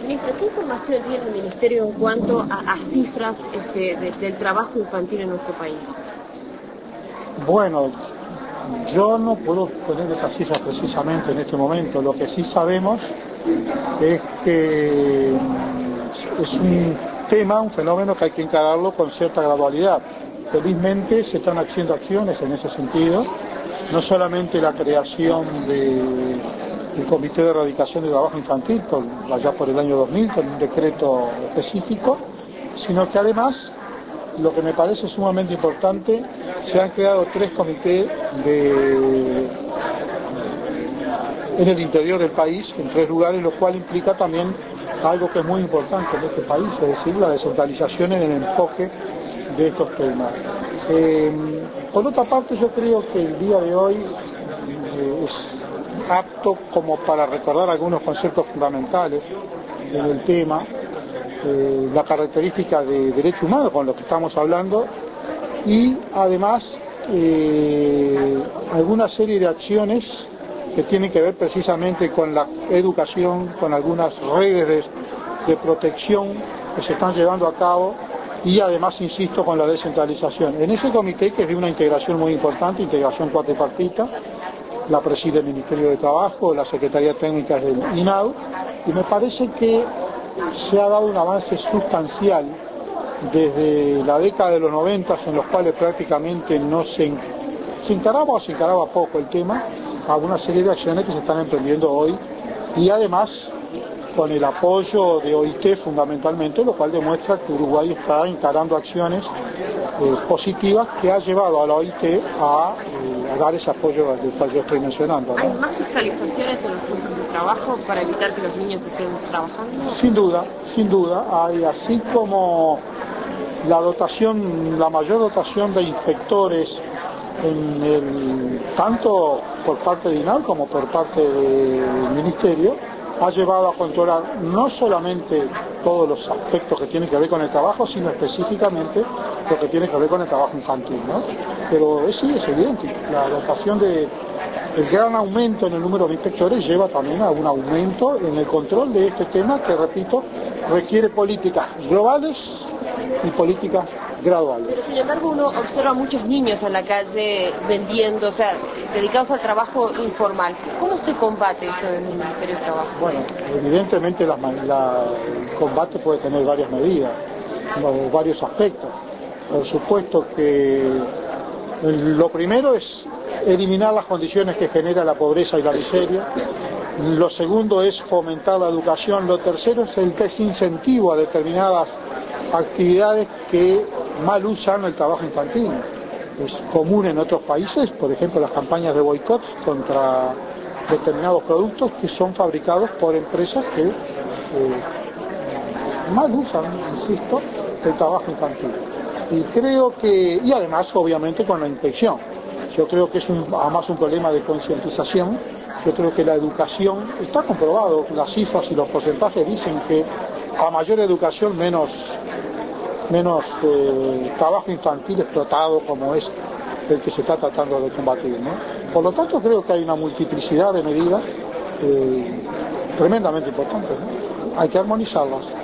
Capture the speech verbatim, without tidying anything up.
Ministro, ¿qué información tiene el Ministerio en cuanto a, a cifras este, de, del trabajo infantil en nuestro país? Bueno, yo no puedo poner esas cifras precisamente en este momento. Lo que sí sabemos es que es un tema, un fenómeno que hay que encararlo con cierta gradualidad. Felizmente se están haciendo acciones en ese sentido, no solamente la creación de, del Comité de Erradicación del Trabajo Infantil, por, allá por el año dos mil, con un decreto específico, sino que además, lo que me parece sumamente importante, se han creado tres comités de, en el interior del país, en tres lugares, lo cual implica también algo que es muy importante en este país, es decir, la descentralización en el enfoque de estos temas. Eh, por otra parte, yo creo que el día de hoy eh, es apto como para recordar algunos conceptos fundamentales en el tema, eh, la característica de derechos humanos con los que estamos hablando y además eh, alguna serie de acciones que tienen que ver precisamente con la educación, con algunas redes de, de protección que se están llevando a cabo y además, insisto, con la descentralización. En ese comité, que es de una integración muy importante, integración cuatripartita, la preside el Ministerio de Trabajo, la Secretaría Técnica del I N A U, y me parece que se ha dado un avance sustancial desde la década de los noventas, en los cuales prácticamente no se, se encaraba o se encaraba poco el tema, a una serie de acciones que se están emprendiendo hoy, y además con el apoyo de O I T fundamentalmente, lo cual demuestra que Uruguay está encarando acciones eh, positivas que ha llevado a la O I T a, eh, a dar ese apoyo del cual yo estoy mencionando, ¿no? ¿Hay más fiscalizaciones en los puntos de trabajo para evitar que los niños estén trabajando? Sin duda, sin duda, hay así como la dotación, la mayor dotación de inspectores en el, tanto por parte de I N A U como por parte del Ministerio, ha llevado a controlar no solamente todos los aspectos que tienen que ver con el trabajo, sino específicamente lo que tiene que ver con el trabajo infantil, ¿no? Pero es, sí, es evidente, la dotación de el gran aumento en el número de inspectores lleva también a un aumento en el control de este tema que, repito, requiere políticas globales y políticas graduales. Pero sin embargo uno observa muchos niños en la calle vendiendo, o sea, dedicados al trabajo informal. ¿Cómo se combate eso en el Ministerio de Trabajo? Bueno, evidentemente la, la, el combate puede tener varias medidas, varios aspectos. Por supuesto que lo primero es eliminar las condiciones que genera la pobreza y la miseria. Lo segundo es fomentar la educación. Lo tercero es el desincentivo a determinadas actividades que mal usan el trabajo infantil. Es común en otros países, por ejemplo, las campañas de boicot contra determinados productos que son fabricados por empresas que eh, mal usan, insisto, el trabajo infantil. Y creo que, y además obviamente con la inspección. Yo creo que es un, además un problema de concientización. Yo creo que la educación, está comprobado, las cifras y los porcentajes dicen que a mayor educación menos menos eh, trabajo infantil explotado como es el que se está tratando de combatir, ¿no? Por lo tanto creo que hay una multiplicidad de medidas eh, tremendamente importantes, ¿no? Hay que armonizarlas.